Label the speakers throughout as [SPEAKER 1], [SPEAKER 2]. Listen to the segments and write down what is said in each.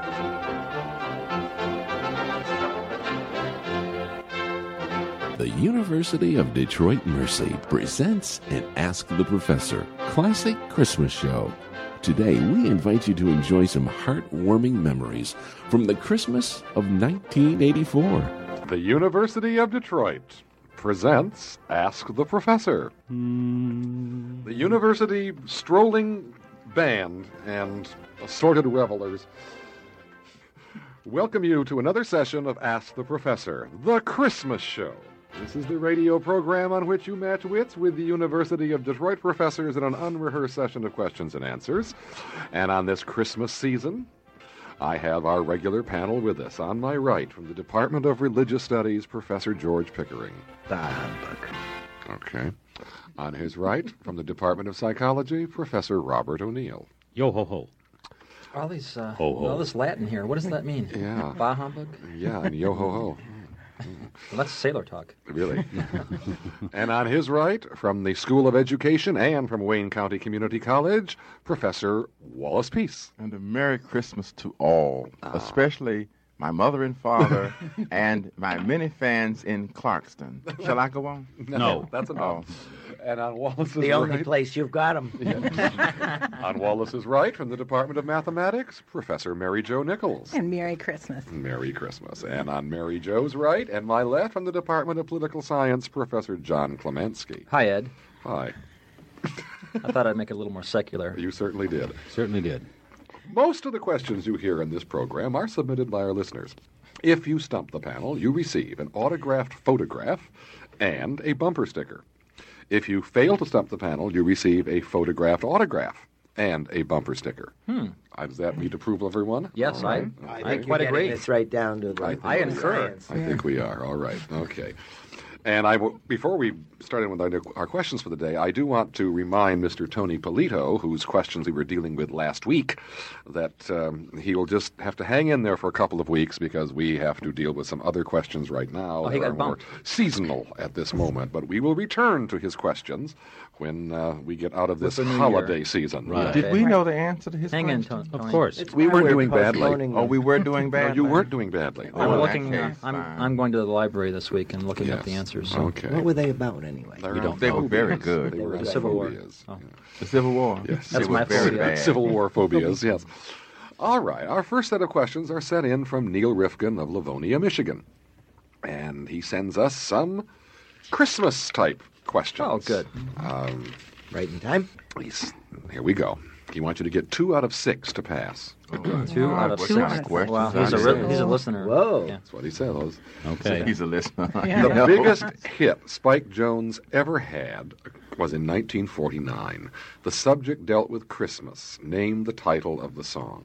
[SPEAKER 1] The University of Detroit Mercy presents an Ask the Professor classic Christmas show. Today, we invite you to enjoy some heartwarming memories from the Christmas of 1984.
[SPEAKER 2] The University of Detroit presents Ask the Professor. The university strolling band and assorted revelers welcome you to another session of Ask the Professor, the Christmas show. This is the radio program on which you match wits with the University of Detroit professors in an unrehearsed session of questions and answers. And on this Christmas season, I have our regular panel with us. On my right, from the Department of Religious Studies, Professor George Pickering. Okay. On his right, from the Department of Psychology, Professor Robert O'Neill.
[SPEAKER 3] Yo ho ho.
[SPEAKER 4] All these,
[SPEAKER 3] Ho, ho.
[SPEAKER 4] all this Latin here. What does that mean?
[SPEAKER 2] Yeah.
[SPEAKER 4] Bah humbug?
[SPEAKER 2] Yeah, and yo ho ho.
[SPEAKER 4] Well, that's sailor talk.
[SPEAKER 2] Really. And on his right, from the School of Education and from Wayne County Community College, Professor Wallace Peace.
[SPEAKER 5] And a Merry Christmas to all, especially my mother and father and my many fans in Clarkston. Shall I go on?
[SPEAKER 3] No.
[SPEAKER 2] That's enough. And on Wallace's
[SPEAKER 6] The
[SPEAKER 2] right,
[SPEAKER 6] only place you've got them.
[SPEAKER 2] on Wallace's right, from the Department of Mathematics, Professor Mary Jo Nichols.
[SPEAKER 7] And Merry Christmas.
[SPEAKER 2] Merry Christmas. And on Mary Jo's right, and my left, from the Department of Political Science, Professor John Clemensky.
[SPEAKER 4] Hi, Ed.
[SPEAKER 2] Hi.
[SPEAKER 4] I thought I'd make it a little more secular.
[SPEAKER 2] You certainly did.
[SPEAKER 3] Certainly did.
[SPEAKER 2] Most of the questions you hear in this program are submitted by our listeners. If you stump the panel, you receive an autographed photograph and a bumper sticker. If you fail to stump the panel, you receive a photographed autograph and a bumper sticker. Does that meet approval of everyone?
[SPEAKER 4] Yes,
[SPEAKER 2] All right.
[SPEAKER 6] I
[SPEAKER 4] I
[SPEAKER 6] think
[SPEAKER 4] quite
[SPEAKER 6] you're getting
[SPEAKER 4] agree.
[SPEAKER 6] this right down to the
[SPEAKER 4] I concur.
[SPEAKER 6] science.
[SPEAKER 2] I think we are. All right. Okay. And before we start in with our questions for the day, I do want to remind Mr. Tony Polito, whose questions we were dealing with last week, that he will just have to hang in there for a couple of weeks because we have to deal with some other questions right now
[SPEAKER 4] he
[SPEAKER 2] that are
[SPEAKER 4] got
[SPEAKER 2] more
[SPEAKER 4] bumped.
[SPEAKER 2] seasonal at this moment. But we will return to his questions when we get out of this
[SPEAKER 4] With the new
[SPEAKER 2] holiday
[SPEAKER 4] year.
[SPEAKER 2] season.
[SPEAKER 3] Right.
[SPEAKER 5] Did we know the answer to his
[SPEAKER 4] Hang in,
[SPEAKER 5] question?
[SPEAKER 4] Tony.
[SPEAKER 3] Of course.
[SPEAKER 6] It's
[SPEAKER 2] We
[SPEAKER 6] why
[SPEAKER 2] weren't
[SPEAKER 6] we're
[SPEAKER 2] doing badly.
[SPEAKER 6] postponing
[SPEAKER 5] Oh, we were doing
[SPEAKER 2] No,
[SPEAKER 5] bad?
[SPEAKER 2] you weren't doing badly.
[SPEAKER 4] I'm
[SPEAKER 5] Oh,
[SPEAKER 4] looking.
[SPEAKER 5] okay,
[SPEAKER 4] I'm
[SPEAKER 5] fine.
[SPEAKER 4] going to the library this week and looking at the
[SPEAKER 2] Yes.
[SPEAKER 4] answers. So.
[SPEAKER 2] Okay.
[SPEAKER 6] What were they about anyway?
[SPEAKER 2] They're
[SPEAKER 3] We
[SPEAKER 2] on
[SPEAKER 3] don't
[SPEAKER 5] They were very
[SPEAKER 2] phobias.
[SPEAKER 5] good.
[SPEAKER 2] They were
[SPEAKER 6] The
[SPEAKER 2] on
[SPEAKER 4] Civil War.
[SPEAKER 2] phobias.
[SPEAKER 4] Oh.
[SPEAKER 2] Yeah.
[SPEAKER 5] The Civil War.
[SPEAKER 2] Yes.
[SPEAKER 4] That's
[SPEAKER 5] They
[SPEAKER 4] my
[SPEAKER 5] were very
[SPEAKER 4] phobia.
[SPEAKER 5] bad.
[SPEAKER 2] Civil War phobias, yes. All right, our first set of questions are sent in from Neil Rifkin of Livonia, Michigan. And he sends us some Christmas-type questions.
[SPEAKER 4] Oh, good.
[SPEAKER 6] Right in time?
[SPEAKER 2] Here we go. He wants you to get 2 out of 6 to pass.
[SPEAKER 4] 2 out of
[SPEAKER 5] What
[SPEAKER 4] 6.
[SPEAKER 5] kind of questions
[SPEAKER 4] Wow,
[SPEAKER 5] are
[SPEAKER 4] he's
[SPEAKER 5] these?
[SPEAKER 4] a listener.
[SPEAKER 6] Whoa.
[SPEAKER 4] Yeah.
[SPEAKER 2] That's what he says.
[SPEAKER 3] Okay.
[SPEAKER 5] He's a listener.
[SPEAKER 7] Yeah.
[SPEAKER 2] The biggest hit Spike Jones ever had was in 1949. The subject dealt with Christmas. Name the title of the song.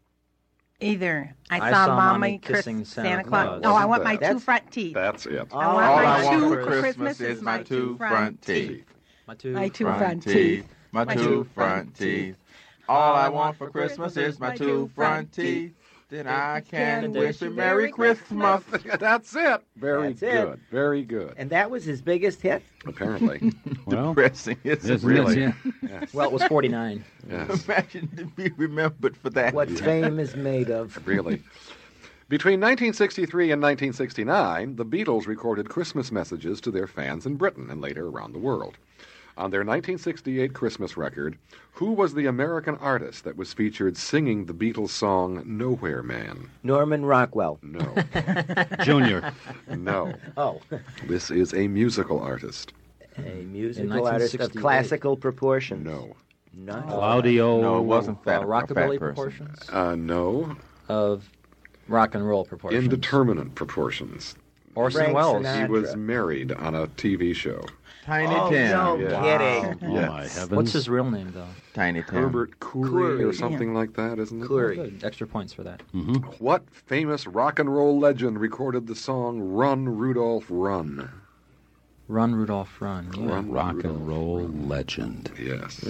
[SPEAKER 7] Either I saw Mommy
[SPEAKER 4] kissing
[SPEAKER 7] Santa
[SPEAKER 4] Claus.
[SPEAKER 7] Claus. Oh, I want my
[SPEAKER 2] That's-
[SPEAKER 7] two front teeth.
[SPEAKER 2] That's it.
[SPEAKER 7] I want
[SPEAKER 5] All
[SPEAKER 7] my
[SPEAKER 5] I want
[SPEAKER 7] two
[SPEAKER 5] for Christmas is my two front teeth.
[SPEAKER 4] My two.
[SPEAKER 7] My two
[SPEAKER 5] Front
[SPEAKER 7] front
[SPEAKER 5] teeth.
[SPEAKER 7] teeth.
[SPEAKER 5] My
[SPEAKER 7] My
[SPEAKER 5] two
[SPEAKER 7] two
[SPEAKER 5] front teeth. All I want for Christmas is my two front teeth. Then I can wish you Merry Christmas.
[SPEAKER 2] That's it. Very
[SPEAKER 6] That's it.
[SPEAKER 2] good. Very good.
[SPEAKER 6] And that was his biggest hit?
[SPEAKER 2] Apparently.
[SPEAKER 3] Well,
[SPEAKER 5] Depressing, isn't
[SPEAKER 3] yes,
[SPEAKER 5] it?
[SPEAKER 2] really.
[SPEAKER 3] yeah.
[SPEAKER 2] Yes.
[SPEAKER 4] Well, it was 49.
[SPEAKER 2] Yes.
[SPEAKER 5] Imagine to be remembered for that.
[SPEAKER 6] What fame is made of.
[SPEAKER 2] Really. Between 1963 and 1969, the Beatles recorded Christmas messages to their fans in Britain and later around the world. On their 1968 Christmas record, who was the American artist that was featured singing the Beatles song Nowhere Man?
[SPEAKER 6] Norman Rockwell.
[SPEAKER 2] No.
[SPEAKER 3] Junior.
[SPEAKER 2] No.
[SPEAKER 6] Oh.
[SPEAKER 2] This is a musical artist.
[SPEAKER 6] A musical artist of
[SPEAKER 4] 1968.
[SPEAKER 6] classical proportions.
[SPEAKER 2] No.
[SPEAKER 6] Not
[SPEAKER 3] Claudio.
[SPEAKER 5] No, it wasn't fat.
[SPEAKER 4] Rockabilly
[SPEAKER 5] a fat person.
[SPEAKER 4] proportions
[SPEAKER 2] No.
[SPEAKER 4] of rock and roll proportions.
[SPEAKER 2] Indeterminate proportions.
[SPEAKER 4] Orson
[SPEAKER 6] Frank
[SPEAKER 4] Welles.
[SPEAKER 6] Sinatra.
[SPEAKER 2] He was married on a TV show.
[SPEAKER 5] Tiny
[SPEAKER 6] Oh,
[SPEAKER 5] Tim.
[SPEAKER 6] no
[SPEAKER 2] Yeah.
[SPEAKER 6] kidding.
[SPEAKER 3] Oh, my
[SPEAKER 2] Yes.
[SPEAKER 3] heavens.
[SPEAKER 4] What's his real name, though?
[SPEAKER 5] Tiny Tim.
[SPEAKER 2] Herbert Coury
[SPEAKER 6] Coury,
[SPEAKER 2] or something like that, isn't it?
[SPEAKER 6] Coury.
[SPEAKER 4] Good. Extra points for that.
[SPEAKER 2] What famous rock and roll legend recorded the song Run, Rudolph, Run?
[SPEAKER 4] Run, Rudolph, Run. Yeah.
[SPEAKER 2] Run,
[SPEAKER 3] Rock
[SPEAKER 2] Rudolph,
[SPEAKER 3] and roll
[SPEAKER 2] Run.
[SPEAKER 3] legend.
[SPEAKER 2] Yes.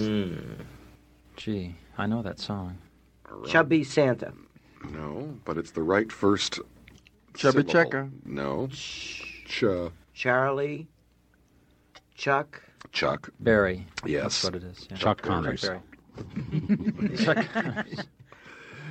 [SPEAKER 4] Gee, I know that song.
[SPEAKER 6] Chubby Santa.
[SPEAKER 2] No, but it's the right first
[SPEAKER 5] Chubby
[SPEAKER 2] syllable.
[SPEAKER 5] Checker.
[SPEAKER 2] No.
[SPEAKER 6] Charlie. Chuck.
[SPEAKER 2] Chuck.
[SPEAKER 4] Berry.
[SPEAKER 2] Yes.
[SPEAKER 4] That's what it is. Yeah.
[SPEAKER 3] Chuck Connors.
[SPEAKER 4] Berry. Chuck Connors.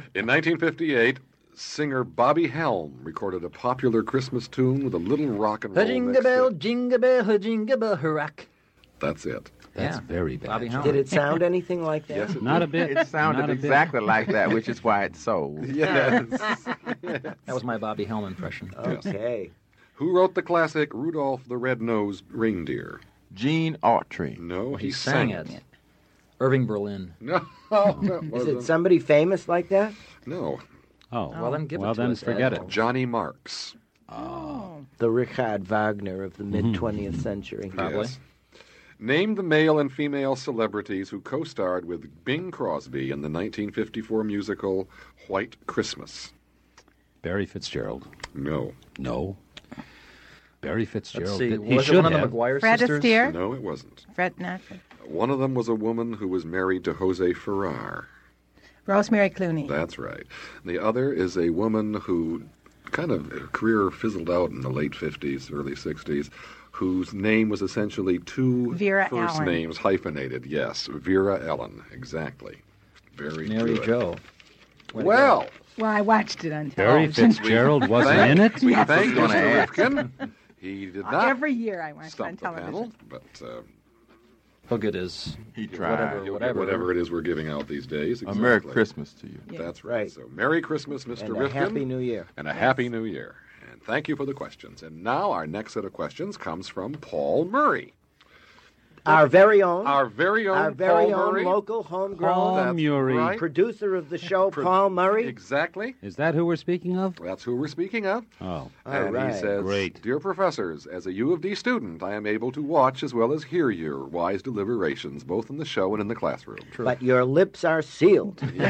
[SPEAKER 2] In 1958, singer Bobby Helm recorded a popular Christmas tune with a little rock and roll
[SPEAKER 4] Jingle
[SPEAKER 2] mix.
[SPEAKER 4] bell, jingle bell, jingle bell, hurrack.
[SPEAKER 2] That's it.
[SPEAKER 3] That's
[SPEAKER 4] Yeah.
[SPEAKER 3] very bad.
[SPEAKER 4] Bobby Helm.
[SPEAKER 6] Did it sound anything like that?
[SPEAKER 2] Yes, it
[SPEAKER 3] Not a
[SPEAKER 2] did.
[SPEAKER 3] bit.
[SPEAKER 5] It sounded
[SPEAKER 3] Not a bit.
[SPEAKER 5] exactly like that, which is why it's sold.
[SPEAKER 2] Yes.
[SPEAKER 4] That was my Bobby Helm impression.
[SPEAKER 6] Okay.
[SPEAKER 2] Who wrote the classic Rudolph the Red-Nosed Reindeer?
[SPEAKER 5] Gene Autry.
[SPEAKER 2] No,
[SPEAKER 4] He sang it. Irving Berlin.
[SPEAKER 2] No, that
[SPEAKER 6] Is
[SPEAKER 2] wasn't.
[SPEAKER 6] it somebody famous like that?
[SPEAKER 2] No,
[SPEAKER 3] Oh,
[SPEAKER 4] Well, then give it
[SPEAKER 3] well,
[SPEAKER 4] to
[SPEAKER 3] then
[SPEAKER 4] us,
[SPEAKER 3] forget
[SPEAKER 4] Ed.
[SPEAKER 3] it.
[SPEAKER 2] Johnny Marks.
[SPEAKER 6] The Richard Wagner of the mid-20th century.
[SPEAKER 4] Probably.
[SPEAKER 2] Yes. Name the male and female celebrities who co-starred with Bing Crosby in the 1954 musical White Christmas.
[SPEAKER 3] Barry Fitzgerald.
[SPEAKER 2] No,
[SPEAKER 3] No. Barry
[SPEAKER 4] Let's
[SPEAKER 3] Fitzgerald.
[SPEAKER 4] see.
[SPEAKER 3] He
[SPEAKER 4] Was it
[SPEAKER 3] should
[SPEAKER 4] one of the
[SPEAKER 3] have.
[SPEAKER 4] McGuire
[SPEAKER 7] Fred
[SPEAKER 4] sisters?
[SPEAKER 7] Astaire?
[SPEAKER 2] no, it wasn't.
[SPEAKER 7] Fred, not Fred.
[SPEAKER 2] One of them was a woman who was married to Jose Ferrar.
[SPEAKER 7] Rosemary Clooney.
[SPEAKER 2] That's right. The other is a woman who kind of her career fizzled out in the late 50s, early 60s, whose name was essentially two
[SPEAKER 7] Vera
[SPEAKER 2] first
[SPEAKER 7] Ellen.
[SPEAKER 2] names hyphenated. Yes, Vera Ellen. Exactly. Very
[SPEAKER 4] Mary
[SPEAKER 2] good.
[SPEAKER 4] Jo. Way to
[SPEAKER 2] Well,
[SPEAKER 7] Well, I watched it on
[SPEAKER 3] Barry
[SPEAKER 7] television.
[SPEAKER 3] Fitzgerald wasn't in it?
[SPEAKER 2] we thank
[SPEAKER 5] gonna
[SPEAKER 2] Mr.
[SPEAKER 5] ask.
[SPEAKER 2] Rifkin. He did not
[SPEAKER 7] Every year I watch it on
[SPEAKER 2] stump the panel,
[SPEAKER 7] television.
[SPEAKER 2] but
[SPEAKER 4] He'll get his
[SPEAKER 5] He tried.
[SPEAKER 2] whatever it is we're giving out these days.
[SPEAKER 5] A Merry
[SPEAKER 2] Exactly.
[SPEAKER 5] Christmas to you.
[SPEAKER 2] That's right.
[SPEAKER 6] Right.
[SPEAKER 2] So Merry Christmas, Mr.
[SPEAKER 6] And a
[SPEAKER 2] Rifkin.
[SPEAKER 6] Happy New Year.
[SPEAKER 2] And a Happy New Year. And thank you for the questions. And now our next set of questions comes from Paul Murray.
[SPEAKER 6] Our very own.
[SPEAKER 2] Our very own
[SPEAKER 6] Our very
[SPEAKER 2] Paul
[SPEAKER 6] own
[SPEAKER 2] Murray.
[SPEAKER 6] local homegrown
[SPEAKER 3] Paul
[SPEAKER 2] That's
[SPEAKER 3] Murray.
[SPEAKER 2] right.
[SPEAKER 6] producer of the show, Paul Murray.
[SPEAKER 2] Exactly.
[SPEAKER 3] Is that who we're speaking of?
[SPEAKER 2] That's who we're speaking of.
[SPEAKER 3] Oh.
[SPEAKER 2] And
[SPEAKER 6] right.
[SPEAKER 2] he says,
[SPEAKER 3] Great.
[SPEAKER 2] Dear professors, as a U of D student, I am able to watch as well as hear your wise deliberations, both in the show and in the classroom.
[SPEAKER 6] But your lips are sealed.
[SPEAKER 2] He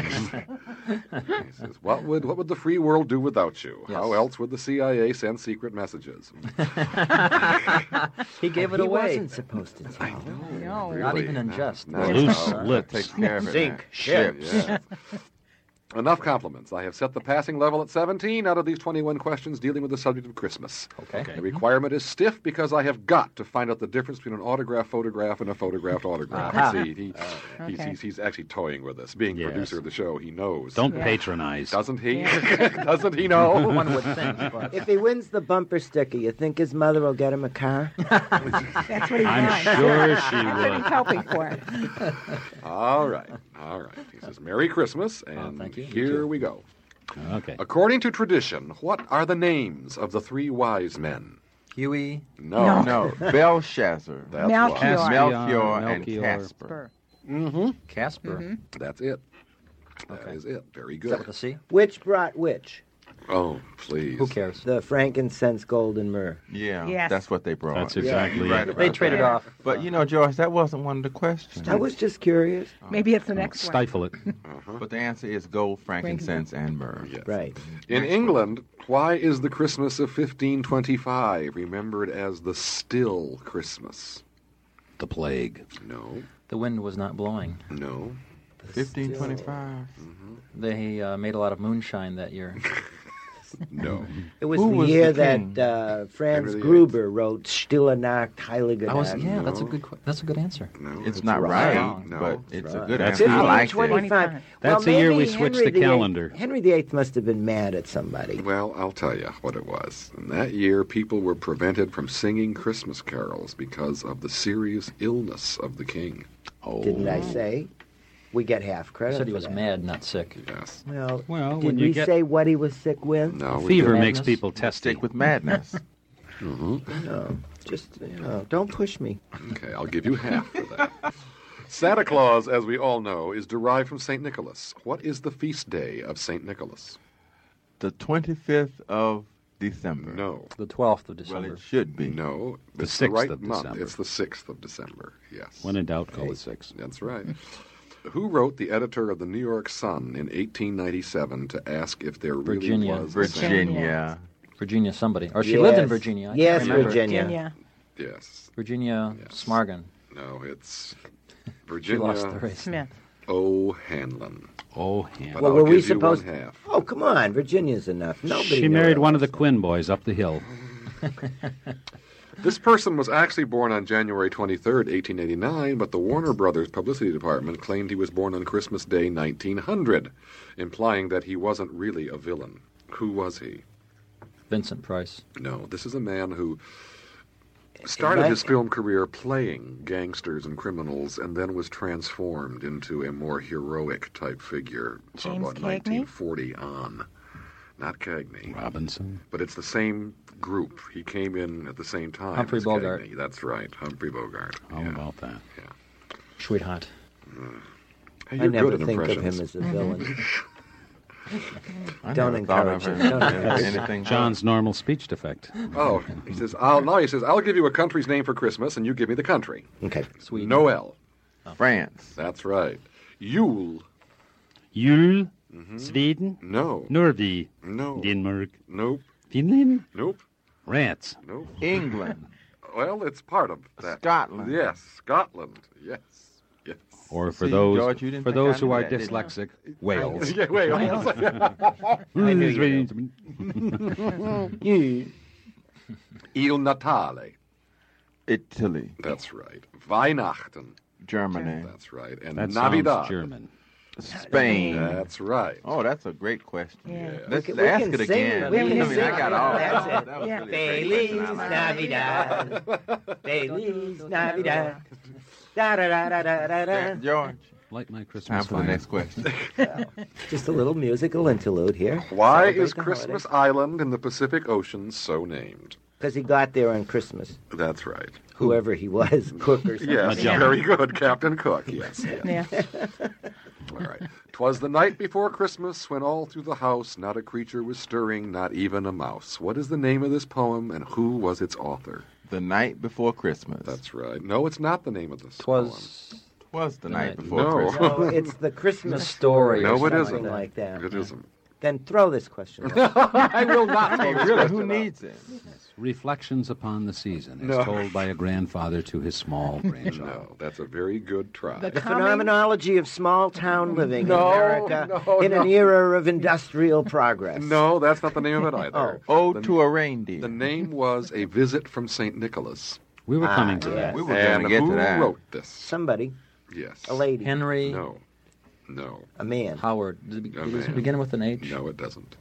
[SPEAKER 2] says, what would the free world do without you?
[SPEAKER 4] Yes.
[SPEAKER 2] How else would the CIA send secret messages?
[SPEAKER 4] He gave it
[SPEAKER 6] He
[SPEAKER 4] away.
[SPEAKER 6] wasn't supposed to tell.
[SPEAKER 7] No.
[SPEAKER 4] Not even in jest.
[SPEAKER 3] Loose lips.
[SPEAKER 5] Takes care of it.
[SPEAKER 6] Sink
[SPEAKER 5] now.
[SPEAKER 6] ships.
[SPEAKER 2] Yeah. Enough compliments. I have set the passing level at 17 out of these 21 questions dealing with the subject of Christmas.
[SPEAKER 4] Okay.
[SPEAKER 2] The requirement is stiff because I have got to find out the difference between an autographed photograph and a photographed autograph.
[SPEAKER 7] Aha.
[SPEAKER 2] See,
[SPEAKER 7] Okay.
[SPEAKER 2] he's actually toying with us. Being
[SPEAKER 3] Yes.
[SPEAKER 2] producer of the show, he knows.
[SPEAKER 3] Don't
[SPEAKER 7] Yeah.
[SPEAKER 3] patronize.
[SPEAKER 2] Doesn't he?
[SPEAKER 7] Yeah.
[SPEAKER 2] Doesn't he know?
[SPEAKER 4] One would think, but
[SPEAKER 6] If he wins the bumper sticker, you think his mother will get him a car?
[SPEAKER 7] That's what he
[SPEAKER 3] I'm
[SPEAKER 7] wants.
[SPEAKER 3] sure she
[SPEAKER 7] That's what he's
[SPEAKER 3] would.
[SPEAKER 7] hoping for.
[SPEAKER 2] All right. He says, Merry Christmas, and
[SPEAKER 4] thank you. You
[SPEAKER 2] here
[SPEAKER 4] too.
[SPEAKER 2] we go.
[SPEAKER 3] Okay.
[SPEAKER 2] According to tradition, what are the names of the three wise men?
[SPEAKER 4] Huey,
[SPEAKER 2] No.
[SPEAKER 5] No, Belshazzar,
[SPEAKER 2] That's
[SPEAKER 7] Melchior.
[SPEAKER 2] why.
[SPEAKER 5] Melchior, and
[SPEAKER 3] Melchior.
[SPEAKER 5] Casper.
[SPEAKER 4] Casper.
[SPEAKER 2] That's it. That
[SPEAKER 4] Okay.
[SPEAKER 2] is it. Very
[SPEAKER 4] Is that with
[SPEAKER 2] good.
[SPEAKER 4] a C?
[SPEAKER 6] Which brought which?
[SPEAKER 2] Oh, please.
[SPEAKER 4] Who cares?
[SPEAKER 6] The frankincense, gold, and myrrh.
[SPEAKER 5] Yeah,
[SPEAKER 7] Yes.
[SPEAKER 5] that's what they brought.
[SPEAKER 3] That's exactly
[SPEAKER 5] you're right
[SPEAKER 3] it.
[SPEAKER 5] about
[SPEAKER 4] They
[SPEAKER 5] that.
[SPEAKER 4] traded off.
[SPEAKER 5] But you know, George, that wasn't one of the questions.
[SPEAKER 6] I was just curious.
[SPEAKER 7] Maybe it's the next one.
[SPEAKER 3] Stifle it.
[SPEAKER 5] But the answer is gold, frankincense, and myrrh.
[SPEAKER 2] Yes.
[SPEAKER 6] Right.
[SPEAKER 2] In England, why is the Christmas of 1525 remembered as the still Christmas?
[SPEAKER 3] The plague.
[SPEAKER 2] No.
[SPEAKER 4] The wind was not blowing.
[SPEAKER 2] No.
[SPEAKER 5] 1525.
[SPEAKER 4] They made a lot of moonshine that year.
[SPEAKER 2] No.
[SPEAKER 6] It was
[SPEAKER 5] Who
[SPEAKER 6] the
[SPEAKER 5] was
[SPEAKER 6] year
[SPEAKER 5] the king?
[SPEAKER 6] that Franz
[SPEAKER 2] Henry VIII.
[SPEAKER 6] Gruber wrote Stille Nacht, Heilige
[SPEAKER 4] I was,
[SPEAKER 6] Nacht.
[SPEAKER 4] yeah, that's a
[SPEAKER 2] No.
[SPEAKER 4] good. That's a good answer.
[SPEAKER 2] No.
[SPEAKER 5] It's not
[SPEAKER 6] right.
[SPEAKER 5] right,
[SPEAKER 2] No.
[SPEAKER 5] but it's a
[SPEAKER 6] Right.
[SPEAKER 5] good
[SPEAKER 3] That's
[SPEAKER 5] answer.
[SPEAKER 3] the
[SPEAKER 5] I
[SPEAKER 3] year.
[SPEAKER 5] liked it.
[SPEAKER 6] 25.
[SPEAKER 3] That's the year we
[SPEAKER 6] maybe
[SPEAKER 3] switched
[SPEAKER 6] Henry
[SPEAKER 3] the
[SPEAKER 6] VIII
[SPEAKER 3] calendar.
[SPEAKER 6] Henry VIII must have been mad at somebody.
[SPEAKER 2] Well, I'll tell you what it was. In that year, people were prevented from singing Christmas carols because of the serious illness of the king.
[SPEAKER 3] Oh.
[SPEAKER 6] Didn't I say? We get half
[SPEAKER 4] I
[SPEAKER 6] credit.
[SPEAKER 4] said he
[SPEAKER 6] for
[SPEAKER 4] was
[SPEAKER 6] that.
[SPEAKER 4] mad, not sick.
[SPEAKER 2] Yes.
[SPEAKER 6] Well,
[SPEAKER 3] Well,
[SPEAKER 6] did
[SPEAKER 3] when you
[SPEAKER 6] we
[SPEAKER 3] get
[SPEAKER 6] say what he was sick with?
[SPEAKER 2] No. we
[SPEAKER 3] fever
[SPEAKER 2] didn't.
[SPEAKER 3] makes
[SPEAKER 4] Madness.
[SPEAKER 3] people testy.
[SPEAKER 5] Stick with madness.
[SPEAKER 6] No, just don't push me.
[SPEAKER 2] Okay, I'll give you half for that. Santa Claus, as we all know, is derived from St. Nicholas. What is the feast day of St. Nicholas?
[SPEAKER 5] The 25th of December.
[SPEAKER 2] No.
[SPEAKER 4] The 12th of
[SPEAKER 5] Well,
[SPEAKER 4] December.
[SPEAKER 5] it should be.
[SPEAKER 2] No.
[SPEAKER 3] The
[SPEAKER 2] It's
[SPEAKER 3] 6th
[SPEAKER 2] right
[SPEAKER 3] of
[SPEAKER 2] month.
[SPEAKER 3] December.
[SPEAKER 2] It's the 6th of December, yes.
[SPEAKER 3] When in doubt, call it 6.
[SPEAKER 2] That's right. Who wrote the editor of the New York Sun in 1897 to ask if there really
[SPEAKER 4] Virginia.
[SPEAKER 2] was a Santa
[SPEAKER 5] Virginia.
[SPEAKER 4] Virginia somebody. Or she lived in
[SPEAKER 6] Yes.
[SPEAKER 4] Virginia. I can't
[SPEAKER 6] Yes,
[SPEAKER 4] remember.
[SPEAKER 6] Virginia.
[SPEAKER 7] Virginia.
[SPEAKER 2] Yes.
[SPEAKER 4] Virginia
[SPEAKER 2] Yes.
[SPEAKER 4] Smargan.
[SPEAKER 2] No, it's
[SPEAKER 4] She lost the
[SPEAKER 2] Virginia
[SPEAKER 4] race.
[SPEAKER 7] Smith.
[SPEAKER 2] O'Hanlon.
[SPEAKER 3] Oh, yeah.
[SPEAKER 2] But
[SPEAKER 6] Well,
[SPEAKER 2] I'll
[SPEAKER 6] were we
[SPEAKER 2] give you one
[SPEAKER 6] supposed-
[SPEAKER 2] half.
[SPEAKER 6] Oh, come on. Virginia's enough. Nobody
[SPEAKER 3] She
[SPEAKER 6] knew
[SPEAKER 3] married
[SPEAKER 6] it
[SPEAKER 3] one of the
[SPEAKER 6] was.
[SPEAKER 3] Quinn boys up the hill.
[SPEAKER 2] This person was actually born on January 23rd, 1889, but the Warner Brothers publicity department claimed he was born on Christmas Day 1900, implying that he wasn't really a villain. Who was he?
[SPEAKER 4] Vincent Price.
[SPEAKER 2] No, this is a man who started his film career playing gangsters and criminals and then was transformed into a more heroic type figure from
[SPEAKER 7] James
[SPEAKER 2] about
[SPEAKER 7] Cagney?
[SPEAKER 2] 1940 on. Not Cagney.
[SPEAKER 3] Robinson.
[SPEAKER 2] But it's the same group. He came in at the same time.
[SPEAKER 4] Humphrey
[SPEAKER 2] as
[SPEAKER 4] Bogart.
[SPEAKER 2] Cagney. That's right, Humphrey Bogart.
[SPEAKER 3] How about that?
[SPEAKER 4] Sweetheart.
[SPEAKER 2] Hey,
[SPEAKER 6] I
[SPEAKER 2] you're
[SPEAKER 6] never
[SPEAKER 2] good at
[SPEAKER 6] think of
[SPEAKER 2] impressions.
[SPEAKER 6] him as a villain.
[SPEAKER 5] I
[SPEAKER 6] Don't
[SPEAKER 5] never thought
[SPEAKER 6] encourage
[SPEAKER 5] of
[SPEAKER 6] it.
[SPEAKER 5] her
[SPEAKER 6] Don't
[SPEAKER 5] as
[SPEAKER 6] encourage it.
[SPEAKER 5] anything.
[SPEAKER 3] John's normal speech defect.
[SPEAKER 2] Oh, he says, I'll give you a country's name for Christmas, and you give me the country.
[SPEAKER 6] Okay.
[SPEAKER 4] Sweden.
[SPEAKER 2] Noel.
[SPEAKER 5] France.
[SPEAKER 2] That's right. Yule.
[SPEAKER 3] Jul, Sweden,
[SPEAKER 2] No.
[SPEAKER 3] Norway,
[SPEAKER 2] No.
[SPEAKER 3] Denmark,
[SPEAKER 2] Nope.
[SPEAKER 3] Finland,
[SPEAKER 2] Nope.
[SPEAKER 3] France.
[SPEAKER 2] Nope.
[SPEAKER 5] England.
[SPEAKER 2] Well, it's part of that.
[SPEAKER 5] Scotland.
[SPEAKER 2] Yes, Scotland. Yes. Yes.
[SPEAKER 3] Or for
[SPEAKER 5] See,
[SPEAKER 3] those
[SPEAKER 5] George, you didn't
[SPEAKER 3] for
[SPEAKER 5] think I
[SPEAKER 3] those who
[SPEAKER 5] knew
[SPEAKER 3] are
[SPEAKER 5] that, did you?
[SPEAKER 3] dyslexic, Wales.
[SPEAKER 2] Yeah, wait.
[SPEAKER 6] I knew you
[SPEAKER 2] Il Natale.
[SPEAKER 5] Italy.
[SPEAKER 2] That's right. Weihnachten.
[SPEAKER 5] Germany.
[SPEAKER 2] That's right. And
[SPEAKER 3] That
[SPEAKER 2] Navidad.
[SPEAKER 3] sounds German.
[SPEAKER 5] Spain.
[SPEAKER 2] That's right.
[SPEAKER 5] Oh, that's a great question.
[SPEAKER 7] Yeah.
[SPEAKER 5] Let's
[SPEAKER 6] We
[SPEAKER 5] ask
[SPEAKER 6] can
[SPEAKER 5] it
[SPEAKER 6] sing
[SPEAKER 5] again.
[SPEAKER 6] it. We can sing
[SPEAKER 5] I got
[SPEAKER 6] it.
[SPEAKER 5] all
[SPEAKER 6] That's
[SPEAKER 5] that.
[SPEAKER 6] it.
[SPEAKER 5] That was
[SPEAKER 7] Yeah.
[SPEAKER 5] really a great
[SPEAKER 6] Feliz
[SPEAKER 5] question. I like it.
[SPEAKER 6] Navidad. Feliz Navidad. Da da da da da da da.
[SPEAKER 5] George,
[SPEAKER 3] Like my
[SPEAKER 5] time
[SPEAKER 3] Christmas
[SPEAKER 5] for the
[SPEAKER 3] fire.
[SPEAKER 5] next question.
[SPEAKER 6] Just a little musical interlude here.
[SPEAKER 2] Why
[SPEAKER 6] Celebrate
[SPEAKER 2] is
[SPEAKER 6] the
[SPEAKER 2] Christmas Island in the Pacific Ocean so named?
[SPEAKER 6] Because he got there on Christmas.
[SPEAKER 2] That's right.
[SPEAKER 6] Whoever he was, Cook or something.
[SPEAKER 2] Yes,
[SPEAKER 3] Magellan.
[SPEAKER 2] very good, Captain Cook. Yes. yes.
[SPEAKER 7] Yeah.
[SPEAKER 2] All right. 'Twas the night before Christmas when all through the house not a creature was stirring, not even a mouse. What is the name of this poem and who was its author?
[SPEAKER 5] The night before Christmas.
[SPEAKER 2] That's right. No, it's not the name of this poem.
[SPEAKER 5] Was the night
[SPEAKER 4] night-
[SPEAKER 5] before
[SPEAKER 2] No.
[SPEAKER 5] Christmas.
[SPEAKER 6] No, it's the Christmas
[SPEAKER 4] story.
[SPEAKER 2] No,
[SPEAKER 6] or
[SPEAKER 2] it
[SPEAKER 6] something
[SPEAKER 2] isn't.
[SPEAKER 6] like that.
[SPEAKER 2] It isn't.
[SPEAKER 6] Then throw this question away.
[SPEAKER 2] I will not.
[SPEAKER 5] Hey, really, who needs it?
[SPEAKER 3] Reflections upon the season, as
[SPEAKER 2] No.
[SPEAKER 3] told by a grandfather to his small grandchild.
[SPEAKER 2] No, that's a very good try.
[SPEAKER 7] The
[SPEAKER 6] The
[SPEAKER 7] coming-
[SPEAKER 6] phenomenology of small town living
[SPEAKER 2] No,
[SPEAKER 6] in America
[SPEAKER 2] no,
[SPEAKER 6] in an
[SPEAKER 2] no.
[SPEAKER 6] era of industrial progress.
[SPEAKER 2] No, that's not the name of it either.
[SPEAKER 5] Ode to a reindeer.
[SPEAKER 2] The name was A Visit from St. Nicholas.
[SPEAKER 3] We were coming to
[SPEAKER 6] yeah.
[SPEAKER 3] that.
[SPEAKER 5] We were going
[SPEAKER 2] And
[SPEAKER 5] to get
[SPEAKER 2] who
[SPEAKER 5] to that.
[SPEAKER 2] wrote this?
[SPEAKER 6] Somebody,
[SPEAKER 2] Yes.
[SPEAKER 6] a lady,
[SPEAKER 4] Henry
[SPEAKER 2] No. No.
[SPEAKER 6] a man.
[SPEAKER 4] Howard. Does it,
[SPEAKER 2] Oh,
[SPEAKER 4] does it
[SPEAKER 2] man.
[SPEAKER 4] begin with an H?
[SPEAKER 2] No, it doesn't.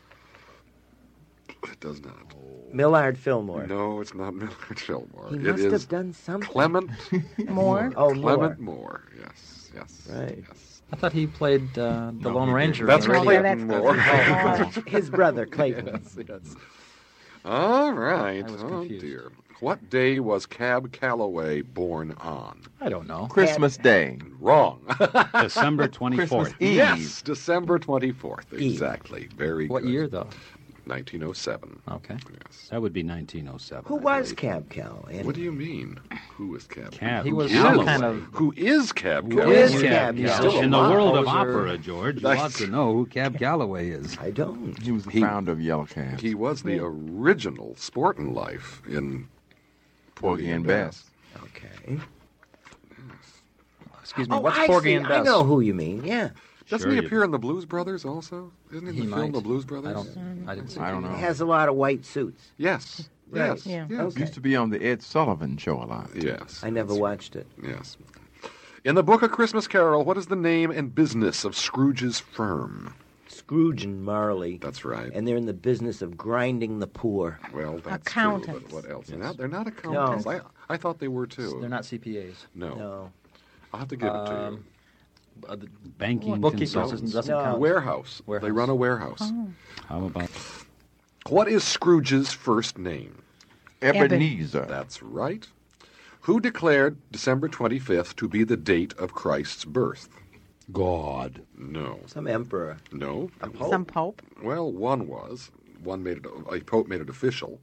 [SPEAKER 2] It does not.
[SPEAKER 6] Millard Fillmore.
[SPEAKER 2] No, it's not Millard Fillmore.
[SPEAKER 6] He
[SPEAKER 2] It
[SPEAKER 6] must
[SPEAKER 2] is
[SPEAKER 6] have done something.
[SPEAKER 2] Clement
[SPEAKER 7] More.
[SPEAKER 6] Oh,
[SPEAKER 2] Clement
[SPEAKER 6] Moore.
[SPEAKER 2] Moore. Yes. Yes.
[SPEAKER 6] Right.
[SPEAKER 2] Yes.
[SPEAKER 4] I thought he played the Lone
[SPEAKER 5] he
[SPEAKER 4] Ranger.
[SPEAKER 2] That's
[SPEAKER 4] on the
[SPEAKER 7] right.
[SPEAKER 2] Clayton
[SPEAKER 7] that's-
[SPEAKER 2] Moore.
[SPEAKER 7] that's-
[SPEAKER 6] His brother, Clayton.
[SPEAKER 2] Yes, yes. All right.
[SPEAKER 4] I was
[SPEAKER 2] Oh,
[SPEAKER 4] confused.
[SPEAKER 2] dear. What day was Cab Calloway born on?
[SPEAKER 4] I don't know.
[SPEAKER 5] Christmas Day.
[SPEAKER 2] Wrong.
[SPEAKER 3] December 24th.
[SPEAKER 5] Christmas Eve.
[SPEAKER 2] Yes, December 24th.
[SPEAKER 6] Eve.
[SPEAKER 2] Exactly. Very
[SPEAKER 4] What
[SPEAKER 2] good.
[SPEAKER 4] year, though?
[SPEAKER 2] 1907.
[SPEAKER 4] Okay.
[SPEAKER 2] Yes.
[SPEAKER 3] That would be 1907.
[SPEAKER 6] Who
[SPEAKER 3] I
[SPEAKER 6] was
[SPEAKER 3] believe.
[SPEAKER 6] Cab Calloway?
[SPEAKER 2] What do you mean? Who is Cab?
[SPEAKER 3] Cab
[SPEAKER 4] He was
[SPEAKER 3] Calloway.
[SPEAKER 4] kind of.
[SPEAKER 2] Who is Cab
[SPEAKER 3] Who
[SPEAKER 2] Calloway?
[SPEAKER 6] is
[SPEAKER 3] is
[SPEAKER 6] Cab
[SPEAKER 3] Cab
[SPEAKER 6] Calloway?
[SPEAKER 3] Calloway? In the world of
[SPEAKER 4] Poser.
[SPEAKER 3] opera, George, you ought to know who Cab Calloway is.
[SPEAKER 6] I don't.
[SPEAKER 5] He was the
[SPEAKER 2] He-
[SPEAKER 5] founder of Yellow Cab.
[SPEAKER 2] He was the original Sportin' Life in
[SPEAKER 5] Porgy and Bess.
[SPEAKER 6] Okay.
[SPEAKER 4] Excuse me.
[SPEAKER 6] Oh,
[SPEAKER 4] What's
[SPEAKER 6] I
[SPEAKER 4] Porgy
[SPEAKER 6] see.
[SPEAKER 4] and
[SPEAKER 6] I
[SPEAKER 4] Bess?
[SPEAKER 6] know who you mean. Yeah.
[SPEAKER 2] Doesn't
[SPEAKER 3] Sure
[SPEAKER 2] he
[SPEAKER 3] you
[SPEAKER 2] appear in the Blues Brothers also? Isn't he
[SPEAKER 4] He
[SPEAKER 2] in the film
[SPEAKER 4] might.
[SPEAKER 2] The Blues Brothers?
[SPEAKER 4] I don't. I didn't see.
[SPEAKER 5] I don't
[SPEAKER 4] it.
[SPEAKER 5] know.
[SPEAKER 6] He has a lot of white suits.
[SPEAKER 2] Yes.
[SPEAKER 6] Right.
[SPEAKER 2] Yes.
[SPEAKER 7] Yeah.
[SPEAKER 2] Yes.
[SPEAKER 6] Okay.
[SPEAKER 5] Used to be on the Ed Sullivan Show a lot.
[SPEAKER 2] Yes.
[SPEAKER 6] I never watched it.
[SPEAKER 2] Yes. In the book A Christmas Carol, what is the name and business of Scrooge's firm?
[SPEAKER 6] Scrooge and Marley.
[SPEAKER 2] That's right.
[SPEAKER 6] And they're in the business of grinding the poor.
[SPEAKER 2] Well, that's
[SPEAKER 7] Accountants.
[SPEAKER 2] true, but what else? They're not accountants.
[SPEAKER 6] No.
[SPEAKER 2] I thought they were too.
[SPEAKER 4] They're not CPAs.
[SPEAKER 2] No.
[SPEAKER 6] No.
[SPEAKER 2] I'll have to give it to
[SPEAKER 4] The
[SPEAKER 3] Banking
[SPEAKER 4] bookkeepers
[SPEAKER 3] consultants.
[SPEAKER 4] doesn't
[SPEAKER 6] No.
[SPEAKER 2] you.
[SPEAKER 4] count.
[SPEAKER 2] Warehouse. They
[SPEAKER 4] Warehouse.
[SPEAKER 2] run a warehouse.
[SPEAKER 3] How about
[SPEAKER 2] What is Scrooge's first name?
[SPEAKER 5] Ebenezer.
[SPEAKER 2] That's right. Who declared December 25th to be the date of Christ's birth?
[SPEAKER 3] God?
[SPEAKER 2] No.
[SPEAKER 6] Some emperor.
[SPEAKER 2] No.
[SPEAKER 6] A pope.
[SPEAKER 7] Some pope.
[SPEAKER 2] Well, one was. One made it. A pope made it official.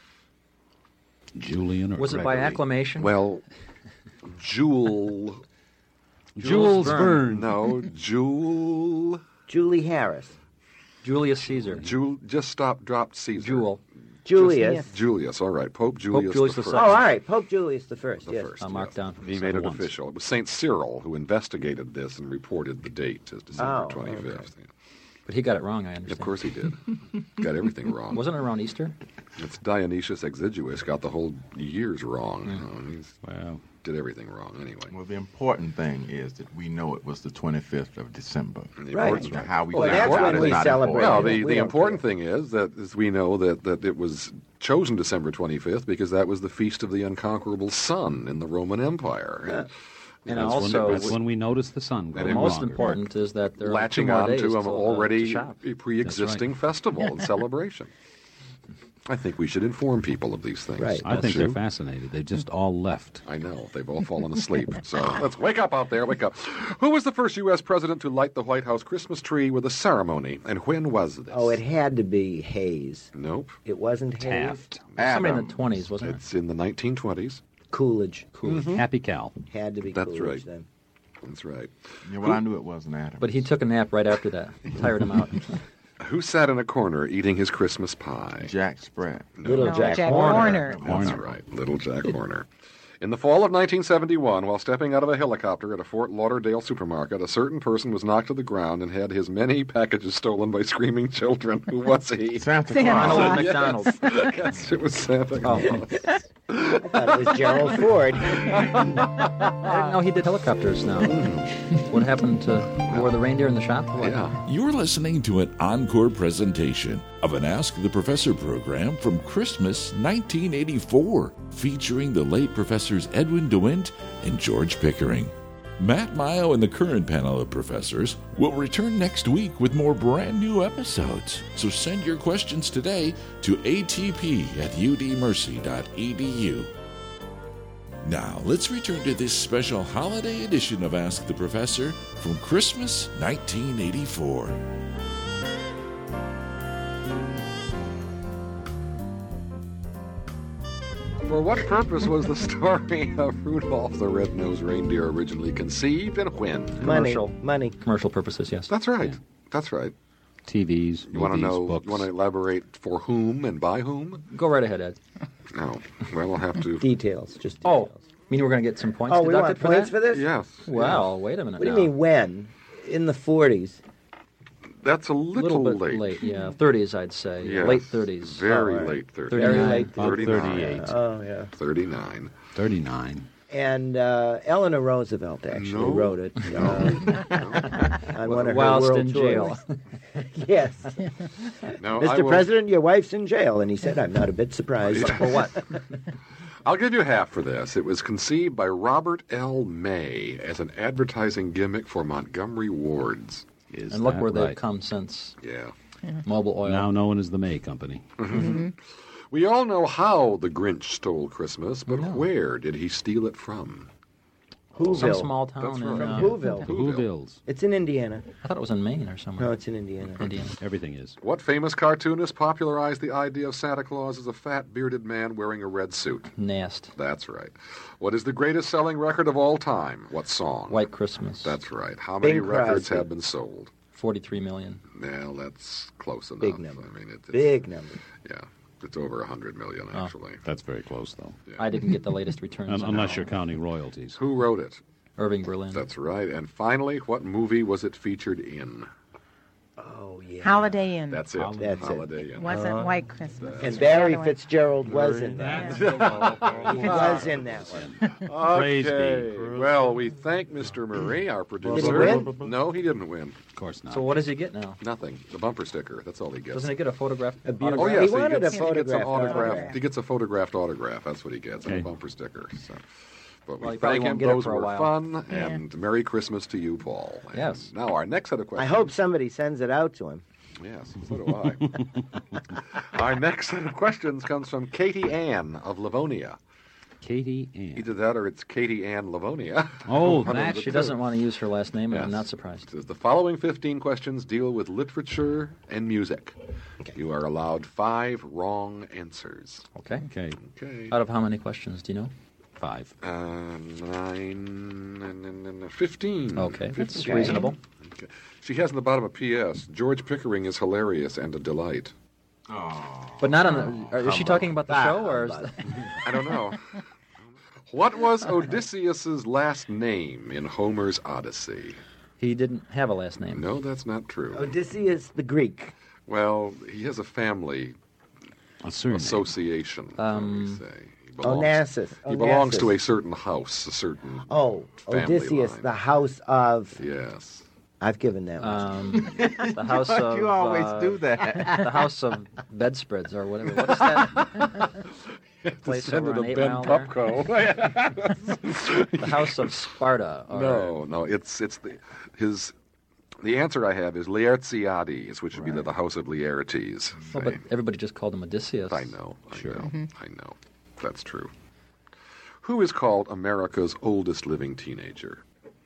[SPEAKER 3] Julian or
[SPEAKER 4] Was it by
[SPEAKER 2] Gregory.
[SPEAKER 4] acclamation?
[SPEAKER 2] Well, Jewel.
[SPEAKER 3] Jules Verne?
[SPEAKER 2] No, Jewel.
[SPEAKER 6] Julie Harris.
[SPEAKER 4] Julius Caesar.
[SPEAKER 2] Jewel. Just dropped Caesar.
[SPEAKER 4] Jewel.
[SPEAKER 6] Julius.
[SPEAKER 2] Julius. All right. Pope Julius.
[SPEAKER 4] Julius
[SPEAKER 2] the
[SPEAKER 4] the
[SPEAKER 2] first.
[SPEAKER 6] Oh, all right. Pope Julius the First.
[SPEAKER 2] The
[SPEAKER 6] Yes.
[SPEAKER 2] first.
[SPEAKER 4] I'll mark
[SPEAKER 2] yes.
[SPEAKER 4] down.
[SPEAKER 2] He made it
[SPEAKER 3] once.
[SPEAKER 2] official. It was Saint Cyril who investigated this and reported the date as December
[SPEAKER 6] Oh,
[SPEAKER 2] 25th.
[SPEAKER 6] okay.
[SPEAKER 2] Yeah.
[SPEAKER 4] But he got it wrong, I understand.
[SPEAKER 2] Of course he did. Got everything wrong.
[SPEAKER 4] Wasn't it around Easter?
[SPEAKER 2] It's Dionysius Exiguus got the whole years wrong. He's
[SPEAKER 3] Wow.
[SPEAKER 2] did everything wrong anyway.
[SPEAKER 5] Well, the important thing is that we know it was the 25th of December.
[SPEAKER 2] And the
[SPEAKER 6] Right.
[SPEAKER 2] important-
[SPEAKER 5] So how we
[SPEAKER 6] Well,
[SPEAKER 5] found
[SPEAKER 6] that's
[SPEAKER 5] out
[SPEAKER 6] when
[SPEAKER 5] is
[SPEAKER 6] we
[SPEAKER 5] not
[SPEAKER 6] celebrate.
[SPEAKER 5] important.
[SPEAKER 2] Well,
[SPEAKER 6] We
[SPEAKER 2] the
[SPEAKER 6] don't
[SPEAKER 2] important
[SPEAKER 6] care.
[SPEAKER 2] thing is that we know that it was chosen December 25th because that was the feast of the unconquerable sun in the Roman Empire.
[SPEAKER 4] And
[SPEAKER 3] That's
[SPEAKER 4] also,
[SPEAKER 3] that's when we notice the sun
[SPEAKER 2] And
[SPEAKER 3] growing
[SPEAKER 2] it
[SPEAKER 4] the
[SPEAKER 2] was
[SPEAKER 4] most
[SPEAKER 3] longer.
[SPEAKER 4] important is that there are 2
[SPEAKER 2] Latching
[SPEAKER 4] more
[SPEAKER 2] on
[SPEAKER 4] days
[SPEAKER 2] to an
[SPEAKER 4] till, to
[SPEAKER 2] already
[SPEAKER 4] shop.
[SPEAKER 2] pre-existing festival and celebration. I think we should inform people of these things.
[SPEAKER 6] Right.
[SPEAKER 3] I
[SPEAKER 2] don't
[SPEAKER 3] think
[SPEAKER 2] you?
[SPEAKER 3] they're fascinated. They've just all left.
[SPEAKER 2] I know. They've all fallen asleep. So let's wake up out there. Wake up. Who was the first U.S. president to light the White House Christmas tree with a ceremony, and when was this?
[SPEAKER 6] Oh, it had to be Hayes.
[SPEAKER 2] Nope.
[SPEAKER 6] It wasn't Hayes.
[SPEAKER 3] Taft.
[SPEAKER 4] Somebody in
[SPEAKER 5] Adams.
[SPEAKER 4] the 20s, wasn't it?
[SPEAKER 2] It's in the 1920s.
[SPEAKER 6] Coolidge.
[SPEAKER 3] Happy Cal.
[SPEAKER 6] Had to be
[SPEAKER 2] That's
[SPEAKER 6] Coolidge
[SPEAKER 2] right.
[SPEAKER 6] then.
[SPEAKER 2] That's right.
[SPEAKER 5] Yeah, well, I knew it wasn't Adams.
[SPEAKER 4] But he took a nap right after that. Tired him out.
[SPEAKER 2] Who sat in a corner eating his Christmas pie?
[SPEAKER 5] Jack Spratt.
[SPEAKER 6] Little
[SPEAKER 7] No,
[SPEAKER 6] Jack,
[SPEAKER 7] Jack
[SPEAKER 6] Horner.
[SPEAKER 7] Horner.
[SPEAKER 2] That's right, Little Jack Horner. In the fall of 1971, while stepping out of a helicopter at a Fort Lauderdale supermarket, a certain person was knocked to the ground and had his many packages stolen by screaming children. Who was he?
[SPEAKER 5] Santa
[SPEAKER 7] Santa
[SPEAKER 5] Claus.
[SPEAKER 7] Claus.
[SPEAKER 4] Ronald McDonald.
[SPEAKER 2] Yes, it was Santa Claus.
[SPEAKER 6] I thought it was Gerald Ford.
[SPEAKER 4] I didn't know he did helicopters now. What happened to wore the reindeer in the shop? What?
[SPEAKER 2] Yeah.
[SPEAKER 1] You're listening to an encore presentation of an Ask the Professor program from Christmas 1984, featuring the late Professors Edwin DeWint and George Pickering. Matt Mayo and the current panel of professors will return next week with more brand new episodes. So send your questions today to atp@udmercy.edu. Now, let's return to this special holiday edition of Ask the Professor from Christmas 1984.
[SPEAKER 2] For what purpose was the story of Rudolph the Red-Nosed Reindeer originally conceived, and when?
[SPEAKER 6] Money.
[SPEAKER 4] Commercial.
[SPEAKER 6] Money.
[SPEAKER 4] Commercial purposes, yes.
[SPEAKER 2] That's right. That's right.
[SPEAKER 3] TVs,
[SPEAKER 2] You want to
[SPEAKER 3] movies,
[SPEAKER 2] know?
[SPEAKER 3] books.
[SPEAKER 2] You want to elaborate for whom and by whom?
[SPEAKER 4] Go right ahead, Ed.
[SPEAKER 2] No. Well, we'll have to.
[SPEAKER 6] Details. Just
[SPEAKER 4] Oh,
[SPEAKER 6] details.
[SPEAKER 4] mean we're going to get some points
[SPEAKER 6] Oh, we
[SPEAKER 4] deducted
[SPEAKER 6] want
[SPEAKER 4] for
[SPEAKER 6] points
[SPEAKER 4] that?
[SPEAKER 6] for this?
[SPEAKER 2] Yes.
[SPEAKER 4] Well, wait a minute
[SPEAKER 6] What do
[SPEAKER 4] now.
[SPEAKER 6] you mean when? In the 40s.
[SPEAKER 2] That's a
[SPEAKER 4] A
[SPEAKER 2] little,
[SPEAKER 4] little bit late, yeah. 30s, I'd say.
[SPEAKER 2] Yes.
[SPEAKER 4] Late 30s.
[SPEAKER 2] Very
[SPEAKER 6] Oh, all right.
[SPEAKER 2] late 30s.
[SPEAKER 6] Very
[SPEAKER 4] 39.
[SPEAKER 6] late.
[SPEAKER 3] About
[SPEAKER 2] 39.
[SPEAKER 3] 38.
[SPEAKER 6] Oh, yeah.
[SPEAKER 2] 39.
[SPEAKER 3] 39.
[SPEAKER 6] And Eleanor Roosevelt actually
[SPEAKER 2] No.
[SPEAKER 6] wrote it on one of her
[SPEAKER 4] Whilst
[SPEAKER 6] world
[SPEAKER 4] in
[SPEAKER 6] tours.
[SPEAKER 4] jail.
[SPEAKER 6] Yes.
[SPEAKER 2] No, I
[SPEAKER 6] Mr.
[SPEAKER 2] will-
[SPEAKER 6] President, your wife's in jail. And he said, I'm not a bit surprised.
[SPEAKER 4] For what?
[SPEAKER 2] I'll give you half for this. It was conceived by Robert L. May as an advertising gimmick for Montgomery Wards.
[SPEAKER 3] Is
[SPEAKER 4] And look
[SPEAKER 3] that
[SPEAKER 4] where they've
[SPEAKER 3] right?
[SPEAKER 4] come since.
[SPEAKER 2] Yeah.
[SPEAKER 4] Mobile oil.
[SPEAKER 3] Now known as the May Company.
[SPEAKER 2] We all know how the Grinch stole Christmas, but
[SPEAKER 4] No.
[SPEAKER 2] where did he steal it from?
[SPEAKER 4] Some
[SPEAKER 6] Whoville.
[SPEAKER 4] small town
[SPEAKER 2] That's
[SPEAKER 4] in...
[SPEAKER 2] right.
[SPEAKER 6] From
[SPEAKER 4] uh,
[SPEAKER 6] Whoville.
[SPEAKER 3] Whovilles.
[SPEAKER 6] It's in Indiana.
[SPEAKER 4] I thought it was in Maine or somewhere.
[SPEAKER 6] No, it's in Indiana.
[SPEAKER 4] Indiana.
[SPEAKER 3] Everything is.
[SPEAKER 2] What famous cartoonist popularized the idea of Santa Claus as a fat, bearded man wearing a red suit?
[SPEAKER 4] Nast.
[SPEAKER 2] That's right. What is the greatest selling record of all time? What song?
[SPEAKER 4] White Christmas.
[SPEAKER 2] That's right. How many
[SPEAKER 6] Bing
[SPEAKER 2] records
[SPEAKER 6] Crosby.
[SPEAKER 2] have been sold?
[SPEAKER 4] 43 million.
[SPEAKER 2] Well, that's close enough.
[SPEAKER 6] Big number.
[SPEAKER 2] I mean, it's,
[SPEAKER 6] Big number.
[SPEAKER 2] Yeah, it's over 100 million, actually.
[SPEAKER 3] That's very close, though.
[SPEAKER 4] I didn't get the latest returns. on
[SPEAKER 3] Unless
[SPEAKER 4] that.
[SPEAKER 3] you're counting royalties.
[SPEAKER 2] Who wrote it?
[SPEAKER 4] Irving Berlin.
[SPEAKER 2] That's right. And finally, what movie was it featured in?
[SPEAKER 6] Oh, yeah.
[SPEAKER 7] Holiday Inn.
[SPEAKER 2] That's it.
[SPEAKER 6] That's it.
[SPEAKER 2] Holiday Inn.
[SPEAKER 7] Wasn't White Christmas.
[SPEAKER 6] And
[SPEAKER 7] It's the
[SPEAKER 6] Barry
[SPEAKER 7] other one.
[SPEAKER 6] Fitzgerald was in that. He was in that one.
[SPEAKER 3] Praise be.
[SPEAKER 2] Okay. Well, we thank Mr. Murray, our producer.
[SPEAKER 6] Did he win?
[SPEAKER 2] No, he didn't win.
[SPEAKER 3] Of course not.
[SPEAKER 4] So what does he get now?
[SPEAKER 2] Nothing. The bumper sticker. That's all he gets.
[SPEAKER 4] Doesn't he get a photograph?
[SPEAKER 6] A beautiful-
[SPEAKER 2] Oh,
[SPEAKER 6] He
[SPEAKER 2] yes.
[SPEAKER 6] wanted
[SPEAKER 2] gets,
[SPEAKER 6] a
[SPEAKER 2] he gets an
[SPEAKER 6] photographed
[SPEAKER 7] autograph.
[SPEAKER 2] He gets a photographed autograph. That's what he gets, and a
[SPEAKER 3] Okay.
[SPEAKER 2] bumper sticker. So. But we
[SPEAKER 4] Well, he probably
[SPEAKER 2] thank
[SPEAKER 4] won't
[SPEAKER 2] him.
[SPEAKER 4] get it
[SPEAKER 2] Those
[SPEAKER 4] for a
[SPEAKER 2] were
[SPEAKER 4] while.
[SPEAKER 2] fun.
[SPEAKER 7] Yeah.
[SPEAKER 2] And Merry Christmas to you, Paul. And
[SPEAKER 4] Yes.
[SPEAKER 2] Now, our next set of
[SPEAKER 6] I
[SPEAKER 2] questions.
[SPEAKER 6] hope somebody sends it out to him.
[SPEAKER 2] Yes, so do I. Our next set of questions comes from Katie Ann of Livonia.
[SPEAKER 3] Katie Ann.
[SPEAKER 2] Either that or it's Katie Ann Livonia.
[SPEAKER 3] Oh,
[SPEAKER 2] One of
[SPEAKER 3] that
[SPEAKER 2] the
[SPEAKER 4] She
[SPEAKER 2] two.
[SPEAKER 4] doesn't want to use her last name, and I'm
[SPEAKER 2] Yes.
[SPEAKER 4] not surprised.
[SPEAKER 2] It says the following 15 questions deal with literature and music. You are allowed 5 wrong answers.
[SPEAKER 4] Okay.
[SPEAKER 3] Okay,
[SPEAKER 2] Okay.
[SPEAKER 4] Out of how many questions, do you know?
[SPEAKER 3] 5.
[SPEAKER 2] 9 and 15.
[SPEAKER 4] Okay, that's
[SPEAKER 2] 15.
[SPEAKER 4] reasonable.
[SPEAKER 2] Okay. She has in the bottom a P.S. George Pickering is hilarious and a delight.
[SPEAKER 4] But not on the... Is she talking about the show, or is
[SPEAKER 2] I don't know. What was Odysseus's last name in Homer's Odyssey?
[SPEAKER 4] He didn't have a last name.
[SPEAKER 2] No, that's not true.
[SPEAKER 6] Odysseus the Greek.
[SPEAKER 2] Well, he has a family
[SPEAKER 3] A surname.
[SPEAKER 2] association, shall we say.
[SPEAKER 6] Onassis.
[SPEAKER 2] He belongs to a certain house, a certain family
[SPEAKER 6] Odysseus,
[SPEAKER 2] line.
[SPEAKER 6] the house of...
[SPEAKER 2] Yes.
[SPEAKER 6] I've given that one.
[SPEAKER 4] The house of...
[SPEAKER 5] You always do that.
[SPEAKER 4] The house of bedspreads or whatever. What is that? Place over on 8 Mile there? The house of Sparta. Or...
[SPEAKER 2] No, it's the answer I have is Laertiades, which would be the house of Laertes.
[SPEAKER 4] Well, but everybody just called him Odysseus.
[SPEAKER 2] I know. I know. That's true. Who is called America's oldest living teenager?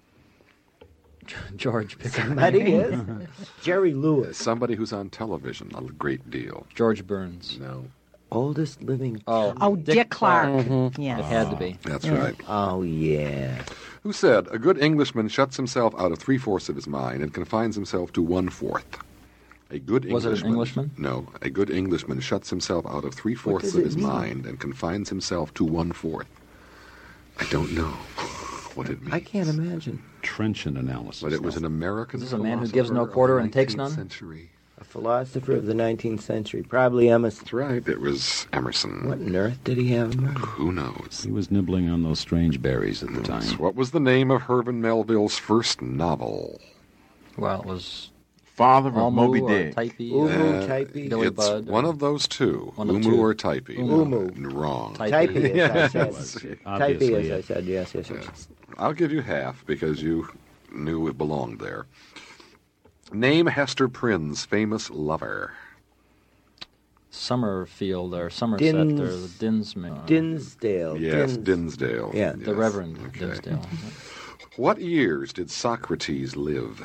[SPEAKER 4] George Pickering.
[SPEAKER 6] Somebody is. Jerry Lewis.
[SPEAKER 2] Somebody who's on television a great deal.
[SPEAKER 4] George Burns.
[SPEAKER 2] No,
[SPEAKER 6] Oldest living...
[SPEAKER 4] Oh,
[SPEAKER 7] Dick Clark.
[SPEAKER 4] It
[SPEAKER 7] Yes.
[SPEAKER 4] had to be.
[SPEAKER 2] that's right.
[SPEAKER 6] Oh, yeah.
[SPEAKER 2] Who said, a good Englishman shuts himself out of 3/4 of his mind and confines himself to 1/4? A good
[SPEAKER 4] Was it an
[SPEAKER 2] Englishman...
[SPEAKER 4] Englishman?
[SPEAKER 2] No. A good Englishman shuts himself out of 3/4
[SPEAKER 6] does
[SPEAKER 2] of
[SPEAKER 6] it
[SPEAKER 2] his
[SPEAKER 6] mean?
[SPEAKER 2] mind and confines himself to 1/4. I don't know what it means.
[SPEAKER 6] I can't imagine.
[SPEAKER 3] Trenchant analysis.
[SPEAKER 2] But it was an American
[SPEAKER 4] Is this a man who
[SPEAKER 2] philosopher
[SPEAKER 4] gives no
[SPEAKER 2] of
[SPEAKER 4] quarter
[SPEAKER 2] the
[SPEAKER 4] and takes
[SPEAKER 2] 19th
[SPEAKER 4] none?
[SPEAKER 2] Century.
[SPEAKER 6] A philosopher of the 19th century. Probably Emerson.
[SPEAKER 2] That's right. It was Emerson.
[SPEAKER 6] What on earth did he have in mind?
[SPEAKER 2] Who knows?
[SPEAKER 3] He was nibbling on those strange berries at the time.
[SPEAKER 2] What was the name of Herman Melville's first novel?
[SPEAKER 4] Well, it was
[SPEAKER 5] Father of
[SPEAKER 4] Almu
[SPEAKER 5] Moby
[SPEAKER 4] or
[SPEAKER 5] Dick.
[SPEAKER 4] Typee.
[SPEAKER 6] Umu, Typee.
[SPEAKER 4] Billy
[SPEAKER 2] It's
[SPEAKER 4] Budd.
[SPEAKER 2] one of those two.
[SPEAKER 4] One of
[SPEAKER 2] Umu
[SPEAKER 4] two.
[SPEAKER 2] or Typee.
[SPEAKER 6] Umu.
[SPEAKER 2] Wrong.
[SPEAKER 6] Typee, as I said. Typee,
[SPEAKER 3] Obviously,
[SPEAKER 6] as I said. Yes.
[SPEAKER 2] Yes. I'll give you half because you knew it belonged there. Name Hester Prynne's famous lover.
[SPEAKER 4] Summerfield or Somerset or the Dinsmore.
[SPEAKER 6] Dinsdale.
[SPEAKER 2] Yes, Dinsdale.
[SPEAKER 6] Yeah.
[SPEAKER 4] The
[SPEAKER 2] Yes.
[SPEAKER 4] Reverend
[SPEAKER 2] Okay.
[SPEAKER 4] Dinsdale.
[SPEAKER 2] What years did Socrates live?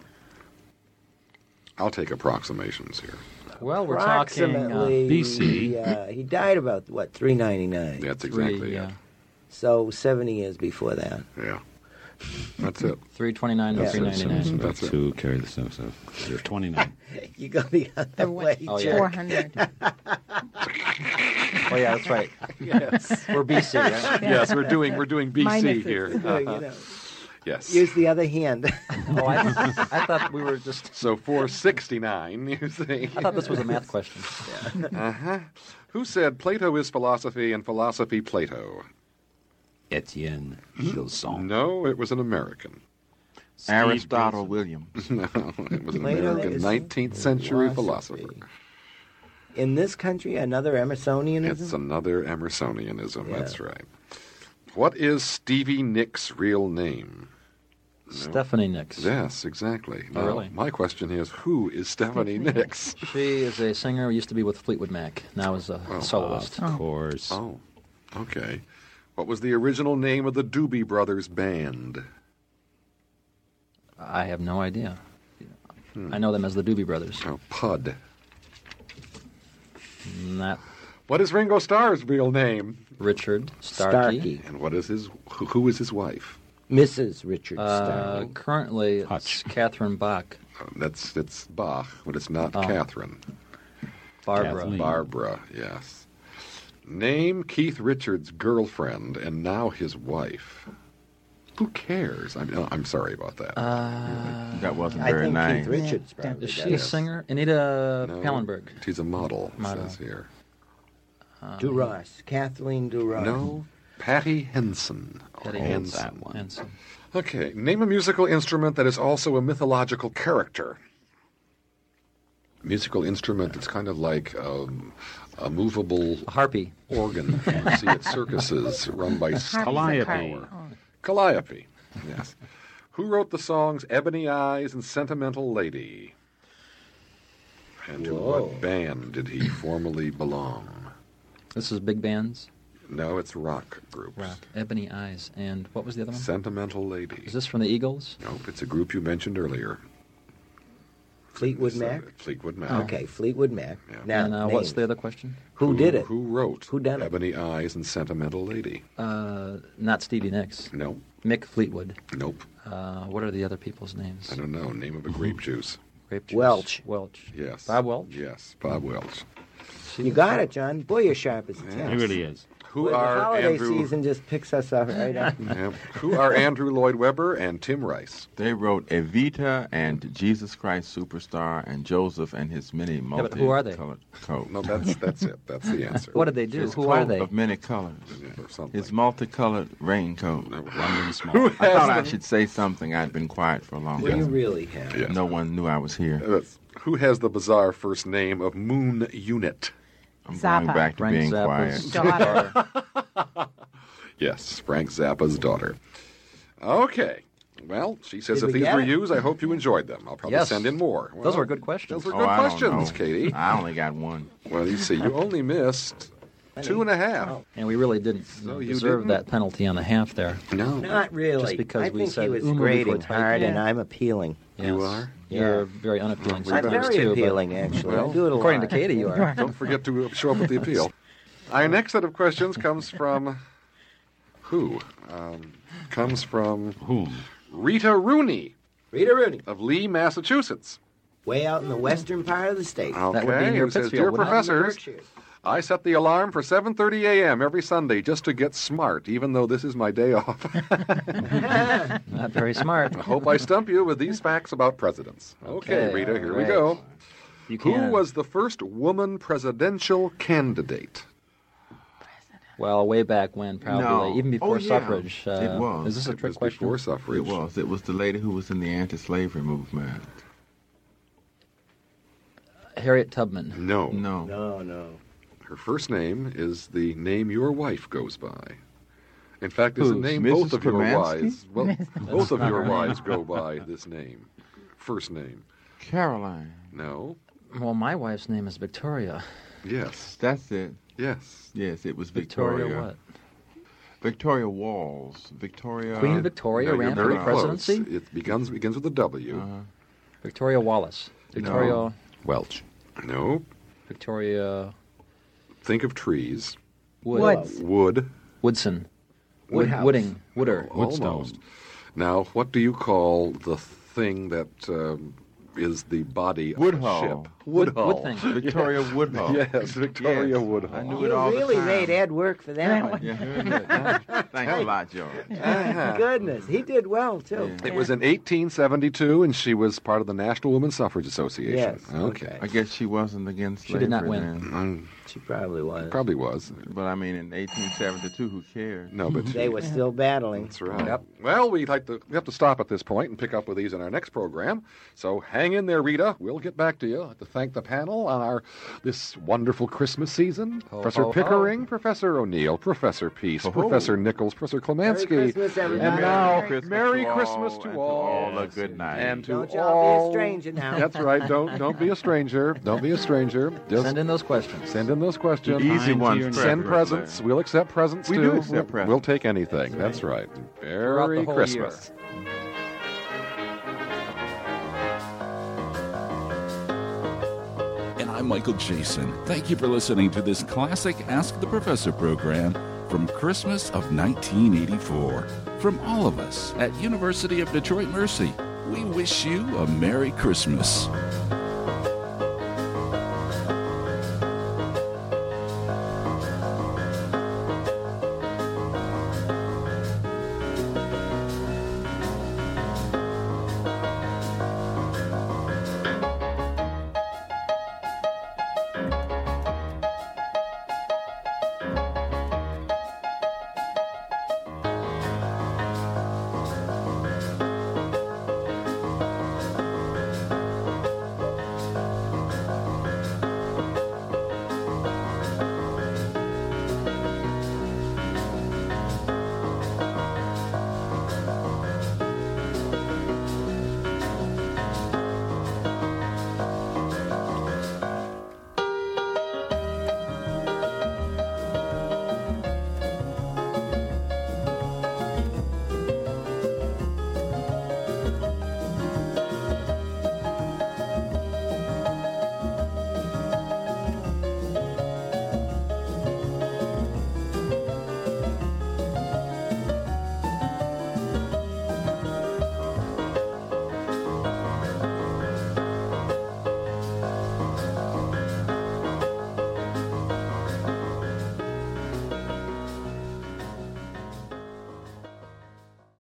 [SPEAKER 2] I'll take approximations here.
[SPEAKER 4] Well, we're talking
[SPEAKER 6] Approximately.
[SPEAKER 3] BC.
[SPEAKER 6] He died about, 399?
[SPEAKER 2] That's exactly it.
[SPEAKER 6] So 70 years before that.
[SPEAKER 2] Yeah. That's it.
[SPEAKER 4] 329 and
[SPEAKER 6] Yeah.
[SPEAKER 4] 399.
[SPEAKER 2] That's it.
[SPEAKER 3] To carry the so 29.
[SPEAKER 6] You go the other
[SPEAKER 7] The
[SPEAKER 6] way.
[SPEAKER 4] Oh, yeah.
[SPEAKER 6] jerk.
[SPEAKER 7] 400.
[SPEAKER 4] Oh yeah, that's right.
[SPEAKER 2] Yes.
[SPEAKER 4] We're BC, right?
[SPEAKER 2] Yes, we're doing BC
[SPEAKER 7] Minuses.
[SPEAKER 2] here.
[SPEAKER 6] You know,
[SPEAKER 2] Yes.
[SPEAKER 6] use the other hand.
[SPEAKER 4] Oh, I thought we were just.
[SPEAKER 2] So 469, you see.
[SPEAKER 4] I thought this was a math question.
[SPEAKER 2] Uh-huh. Who said Plato is philosophy and philosophy Plato?
[SPEAKER 3] Etienne Gilson.
[SPEAKER 2] No, it was an American.
[SPEAKER 5] Aristotle Williams.
[SPEAKER 2] No, it was an
[SPEAKER 6] Plato
[SPEAKER 2] American
[SPEAKER 6] is
[SPEAKER 2] 19th century philosopher.
[SPEAKER 6] In this country, another Emersonianism?
[SPEAKER 2] It's another Emersonianism,
[SPEAKER 6] Yeah.
[SPEAKER 2] that's right. What is Stevie Nicks' real name?
[SPEAKER 4] Stephanie Nicks.
[SPEAKER 2] Yes, exactly. Now,
[SPEAKER 4] really?
[SPEAKER 2] my question is, who is Stephanie Nicks?
[SPEAKER 4] She is a singer who used to be with Fleetwood Mac. Now is a soloist.
[SPEAKER 3] Of course.
[SPEAKER 2] Oh, okay. What was the original name of the Doobie Brothers band?
[SPEAKER 4] I have no idea. I know them as the Doobie Brothers.
[SPEAKER 2] Oh, Pud.
[SPEAKER 4] Not
[SPEAKER 2] What is Ringo Starr's real name?
[SPEAKER 4] Richard Starkey.
[SPEAKER 6] Starkey.
[SPEAKER 2] And what is who is his wife?
[SPEAKER 6] Mrs. Richard Starkey.
[SPEAKER 4] Currently, it's
[SPEAKER 3] Hutch.
[SPEAKER 4] Catherine Bach.
[SPEAKER 2] It's Bach, but it's not
[SPEAKER 4] Oh.
[SPEAKER 2] Catherine.
[SPEAKER 4] Barbara.
[SPEAKER 3] Kathleen.
[SPEAKER 2] Barbara, yes. Name Keith Richards' girlfriend and now his wife. Who cares? I'm sorry about that.
[SPEAKER 5] That wasn't
[SPEAKER 6] I
[SPEAKER 5] very
[SPEAKER 6] think
[SPEAKER 5] nice.
[SPEAKER 6] Keith Richards probably
[SPEAKER 4] Is she
[SPEAKER 6] does.
[SPEAKER 4] a singer? Anita
[SPEAKER 2] No,
[SPEAKER 4] Pallenberg.
[SPEAKER 2] She's a model, it
[SPEAKER 4] Model.
[SPEAKER 2] says here.
[SPEAKER 6] Duras. Kathleen Duras.
[SPEAKER 2] No, Patty Henson. Or
[SPEAKER 4] Patty
[SPEAKER 2] Henson.
[SPEAKER 3] that one.
[SPEAKER 4] Henson.
[SPEAKER 2] Okay, name a musical instrument that is also a mythological character. Musical instrument that's kind of like a movable
[SPEAKER 4] A harpy.
[SPEAKER 2] organ you see at circuses run by
[SPEAKER 3] Calliope.
[SPEAKER 2] power. Calliope, yes. Who wrote the songs Ebony Eyes and Sentimental Lady? And to
[SPEAKER 6] Whoa.
[SPEAKER 2] what band did he formerly belong?
[SPEAKER 4] This is big bands.
[SPEAKER 2] No, it's rock groups.
[SPEAKER 4] Rock. Ebony Eyes. And what was the other one?
[SPEAKER 2] Sentimental Lady.
[SPEAKER 4] Is this from the Eagles?
[SPEAKER 2] Nope, it's a group you mentioned earlier.
[SPEAKER 6] Fleetwood Mac?
[SPEAKER 2] Fleetwood Mac.
[SPEAKER 6] Okay, Fleetwood Mac.
[SPEAKER 2] Yeah.
[SPEAKER 6] Now,
[SPEAKER 4] And what's
[SPEAKER 6] names.
[SPEAKER 4] the other question?
[SPEAKER 6] Who did it?
[SPEAKER 2] Who wrote
[SPEAKER 6] Who done it?
[SPEAKER 2] Ebony Eyes and Sentimental Lady?
[SPEAKER 4] Not Stevie Nicks.
[SPEAKER 2] No,
[SPEAKER 4] Mick Fleetwood.
[SPEAKER 2] nope.
[SPEAKER 4] What are the other people's names?
[SPEAKER 2] I don't know. Name of a grape juice.
[SPEAKER 4] Grape juice.
[SPEAKER 6] Welch.
[SPEAKER 4] Welch.
[SPEAKER 2] Yes.
[SPEAKER 4] Bob Welch?
[SPEAKER 2] Yes, Bob Welch.
[SPEAKER 6] You got it, John. Boy, you're sharp as a
[SPEAKER 3] He
[SPEAKER 6] tack.
[SPEAKER 3] really is.
[SPEAKER 2] Who
[SPEAKER 6] The
[SPEAKER 2] are
[SPEAKER 6] holiday
[SPEAKER 2] Andrew?
[SPEAKER 6] season just picks us up right up.
[SPEAKER 2] Yeah. Who are Andrew Lloyd Webber and Tim Rice?
[SPEAKER 5] They wrote Evita and Jesus Christ Superstar and Joseph and his many
[SPEAKER 4] but who are they?
[SPEAKER 5] multicolored coat.
[SPEAKER 2] No, that's it. That's the answer.
[SPEAKER 4] What did they do?
[SPEAKER 5] His
[SPEAKER 4] Who are
[SPEAKER 5] coat
[SPEAKER 4] they?
[SPEAKER 5] of many colors.
[SPEAKER 2] Or something.
[SPEAKER 5] His multicolored raincoat.
[SPEAKER 3] London Small.
[SPEAKER 2] Who
[SPEAKER 5] I thought I
[SPEAKER 2] has
[SPEAKER 5] should say something. I'd been quiet for a long
[SPEAKER 6] Well, you
[SPEAKER 5] time.
[SPEAKER 6] really have.
[SPEAKER 2] Yes.
[SPEAKER 5] No one knew I was here.
[SPEAKER 2] who has the bizarre first name of Moon Unit?
[SPEAKER 5] I'm
[SPEAKER 7] Zappa.
[SPEAKER 5] going back to
[SPEAKER 4] Frank
[SPEAKER 5] being
[SPEAKER 4] Zappa's
[SPEAKER 5] quiet.
[SPEAKER 7] Daughter.
[SPEAKER 2] Yes, Frank Zappa's daughter. Okay. Well, she says
[SPEAKER 6] Did
[SPEAKER 2] if
[SPEAKER 6] we
[SPEAKER 2] these
[SPEAKER 6] get
[SPEAKER 2] were
[SPEAKER 6] it?
[SPEAKER 2] used, I hope you enjoyed them. I'll probably
[SPEAKER 4] Yes.
[SPEAKER 2] send in more.
[SPEAKER 4] Those
[SPEAKER 2] Well,
[SPEAKER 4] were good questions.
[SPEAKER 2] Those were
[SPEAKER 5] Oh,
[SPEAKER 2] good
[SPEAKER 5] I don't
[SPEAKER 2] questions,
[SPEAKER 5] know.
[SPEAKER 2] Katie.
[SPEAKER 5] I only got one.
[SPEAKER 2] Well, you see, you only missed 2.5.
[SPEAKER 4] And we really didn't
[SPEAKER 2] No, you
[SPEAKER 4] deserve
[SPEAKER 2] didn't.
[SPEAKER 4] that penalty on the half there.
[SPEAKER 2] No.
[SPEAKER 6] Not really.
[SPEAKER 4] Just because
[SPEAKER 6] I
[SPEAKER 4] we
[SPEAKER 6] think
[SPEAKER 4] said
[SPEAKER 6] he was
[SPEAKER 4] Uma
[SPEAKER 6] grading
[SPEAKER 4] before
[SPEAKER 6] hard,
[SPEAKER 4] typing.
[SPEAKER 6] and I'm appealing.
[SPEAKER 2] You
[SPEAKER 4] Yes.
[SPEAKER 2] are?
[SPEAKER 4] You're very unappealing.
[SPEAKER 6] I'm
[SPEAKER 4] sometimes,
[SPEAKER 6] very
[SPEAKER 4] too, but
[SPEAKER 6] appealing, actually.
[SPEAKER 2] Well,
[SPEAKER 6] I do it a
[SPEAKER 4] According to
[SPEAKER 6] lot.
[SPEAKER 4] Katie, you are.
[SPEAKER 2] Don't forget to show up with the appeal. Our next set of questions comes from who? Comes from
[SPEAKER 3] Whom?
[SPEAKER 2] Rita Rooney
[SPEAKER 6] Rita Rooney,
[SPEAKER 2] of Lee, Massachusetts.
[SPEAKER 6] way out in the western part of the state.
[SPEAKER 2] Okay,
[SPEAKER 4] would be near
[SPEAKER 2] who says,
[SPEAKER 4] Pittsfield,
[SPEAKER 2] "Dear
[SPEAKER 4] wouldn't it?
[SPEAKER 2] professors,
[SPEAKER 6] Berkshires.
[SPEAKER 2] I set the alarm for 7:30 a.m. every Sunday just to get smart, even though this is my day off.
[SPEAKER 4] Not very smart.
[SPEAKER 2] I hope I stump you with these facts about presidents." Okay,
[SPEAKER 4] Okay,
[SPEAKER 2] Rita, here we
[SPEAKER 4] great.
[SPEAKER 2] go.
[SPEAKER 4] You
[SPEAKER 2] Who
[SPEAKER 4] can.
[SPEAKER 2] was the first woman presidential candidate?
[SPEAKER 4] Well, way back when, probably.
[SPEAKER 5] No.
[SPEAKER 4] Even before
[SPEAKER 5] Oh, yeah.
[SPEAKER 4] suffrage.
[SPEAKER 5] It was.
[SPEAKER 4] Is this a
[SPEAKER 2] It
[SPEAKER 4] trick
[SPEAKER 2] was
[SPEAKER 4] question?
[SPEAKER 2] before suffrage.
[SPEAKER 5] It was. It was the lady who was in the anti-slavery movement.
[SPEAKER 4] Harriet Tubman.
[SPEAKER 2] No.
[SPEAKER 5] No.
[SPEAKER 6] No.
[SPEAKER 2] Her first name is the name your wife goes by. In fact, it's a
[SPEAKER 5] Who,
[SPEAKER 2] name
[SPEAKER 5] Mrs.
[SPEAKER 2] both of your
[SPEAKER 5] Premansky?
[SPEAKER 2] wives. Well, both of your wives go by this name. First name.
[SPEAKER 5] Caroline.
[SPEAKER 2] No.
[SPEAKER 4] Well, my wife's name is Victoria.
[SPEAKER 2] Yes.
[SPEAKER 5] That's it.
[SPEAKER 2] Yes.
[SPEAKER 5] Yes, it was
[SPEAKER 4] Victoria
[SPEAKER 5] Victoria.
[SPEAKER 4] what?
[SPEAKER 5] Victoria Walls. Victoria.
[SPEAKER 4] Queen Victoria
[SPEAKER 2] No, you're
[SPEAKER 4] ran for
[SPEAKER 2] very
[SPEAKER 4] the
[SPEAKER 2] close.
[SPEAKER 4] presidency?
[SPEAKER 2] It begins with a W.
[SPEAKER 4] Victoria Wallace. Victoria.
[SPEAKER 3] Welch.
[SPEAKER 2] No.
[SPEAKER 4] Victoria
[SPEAKER 2] Think of trees.
[SPEAKER 7] Woods.
[SPEAKER 2] Wood.
[SPEAKER 4] Woodson.
[SPEAKER 6] Woodhouse.
[SPEAKER 4] Wooding. Wooder.
[SPEAKER 2] Almost. Now, what do you call the thing that is the body of
[SPEAKER 5] Woodhull.
[SPEAKER 2] a ship? Woodhull.
[SPEAKER 4] Wood thing.
[SPEAKER 5] Victoria Woodhull.
[SPEAKER 2] Yes, Victoria
[SPEAKER 5] Yes.
[SPEAKER 2] Woodhull.
[SPEAKER 5] I knew
[SPEAKER 6] You
[SPEAKER 5] it all
[SPEAKER 6] really
[SPEAKER 5] the time.
[SPEAKER 6] made Ed work for that one.
[SPEAKER 5] Yeah. Thanks a lot, George.
[SPEAKER 6] Goodness, he did well, too.
[SPEAKER 5] Yeah.
[SPEAKER 2] It was in 1872, and she was part of the National Women's Suffrage Association.
[SPEAKER 6] Yes,
[SPEAKER 2] Okay.
[SPEAKER 6] okay.
[SPEAKER 5] I guess she wasn't against
[SPEAKER 4] She
[SPEAKER 5] slavery
[SPEAKER 4] did not win.
[SPEAKER 5] then.
[SPEAKER 6] She probably was.
[SPEAKER 2] Probably was.
[SPEAKER 5] But I mean, in 1872, who cared?
[SPEAKER 2] No, but
[SPEAKER 6] They were still battling.
[SPEAKER 2] That's right.
[SPEAKER 4] Yep.
[SPEAKER 2] Well, we have to stop at this point and pick up with these in our next program. So hang in there, Rita. We'll get back to you. I'd like to thank the panel on this wonderful Christmas season.
[SPEAKER 4] Ho,
[SPEAKER 2] Professor
[SPEAKER 4] ho, ho.
[SPEAKER 2] Pickering, Professor O'Neill, Professor Peace,
[SPEAKER 5] Ho, ho.
[SPEAKER 2] Professor Nichols, Professor Clemansky.
[SPEAKER 6] Merry Christmas, everybody.
[SPEAKER 2] And now,
[SPEAKER 7] Merry
[SPEAKER 2] Merry Christmas to
[SPEAKER 5] and
[SPEAKER 2] all.
[SPEAKER 5] a good night.
[SPEAKER 2] And to
[SPEAKER 6] Don't
[SPEAKER 2] all.
[SPEAKER 6] y'all be a stranger now.
[SPEAKER 2] That's right. Don't be a stranger. Don't be a stranger. Just
[SPEAKER 4] Send in those questions.
[SPEAKER 2] send in those questions.
[SPEAKER 5] Easy ones.
[SPEAKER 2] Send
[SPEAKER 5] preferably.
[SPEAKER 2] presents. We'll accept presents
[SPEAKER 5] We
[SPEAKER 2] too.
[SPEAKER 5] do accept presents.
[SPEAKER 2] We'll take anything. That's right.
[SPEAKER 4] Throughout the
[SPEAKER 2] Merry
[SPEAKER 4] whole
[SPEAKER 2] Christmas.
[SPEAKER 1] And I'm Michael Jason. Thank you for listening to this classic Ask the Professor program from Christmas of 1984. From all of us at University of Detroit Mercy, we wish you a Merry Christmas.